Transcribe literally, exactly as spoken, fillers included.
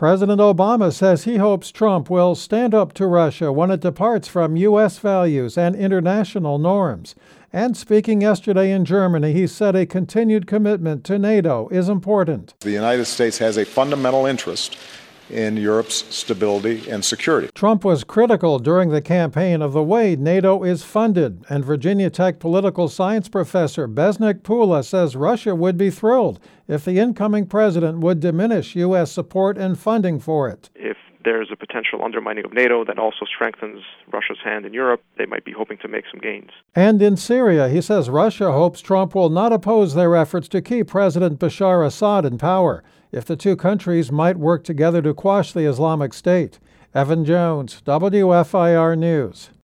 President Obama says he hopes Trump will stand up to Russia when it departs from U S values and international norms. And speaking yesterday in Germany, he said a continued commitment to NATO is important. The United States has a fundamental interest in Europe's stability and security. Trump was critical during the campaign of the way NATO is funded, and Virginia Tech political science professor Besnik Pula says Russia would be thrilled if the incoming president would diminish U S support and funding for it. If there's a potential undermining of NATO that also strengthens Russia's hand in Europe, they might be hoping to make some gains. And in Syria, he says Russia hopes Trump will not oppose their efforts to keep President Bashar Assad in power, if the two countries might work together to quash the Islamic State. Evan Jones, W F I R News.